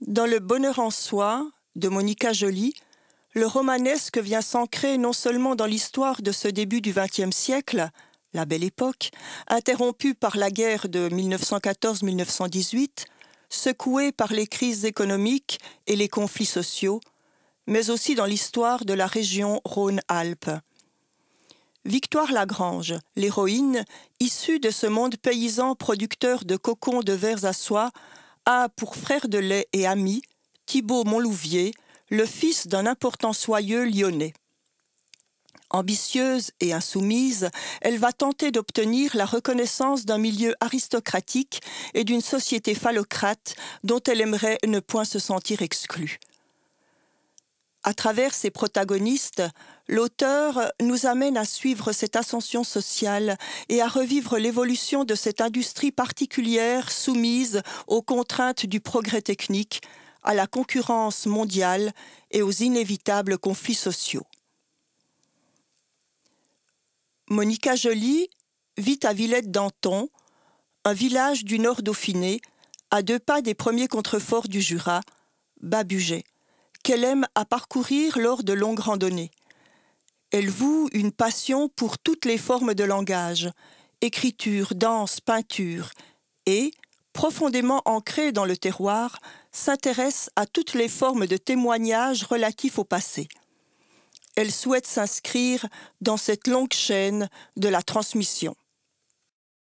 Dans Le bonheur en soi, de Monica Joly, le romanesque vient s'ancrer non seulement dans l'histoire de ce début du XXe siècle, la Belle Époque, interrompue par la guerre de 1914-1918, secouée par les crises économiques et les conflits sociaux, mais aussi dans l'histoire de la région Rhône-Alpes. Victoire Lagrange, l'héroïne, issue de ce monde paysan producteur de cocons de vers à soie, a pour frère de lait et ami Thibaut Montlouvier, le fils d'un important soyeux lyonnais. Ambitieuse et insoumise, elle va tenter d'obtenir la reconnaissance d'un milieu aristocratique et d'une société phallocrate dont elle aimerait ne point se sentir exclue. À travers ses protagonistes, l'auteur nous amène à suivre cette ascension sociale et à revivre l'évolution de cette industrie particulière soumise aux contraintes du progrès technique, à la concurrence mondiale et aux inévitables conflits sociaux. Monica Joly vit à Villette-d'Anthon, un village du Nord Dauphiné, à 2 pas des premiers contreforts du Jura, Bas-Bugey, qu'elle aime à parcourir lors de longues randonnées. Elle voue une passion pour toutes les formes de langage, écriture, danse, peinture, et, profondément ancrée dans le terroir, s'intéresse à toutes les formes de témoignages relatifs au passé. Elle souhaite s'inscrire dans cette longue chaîne de la transmission.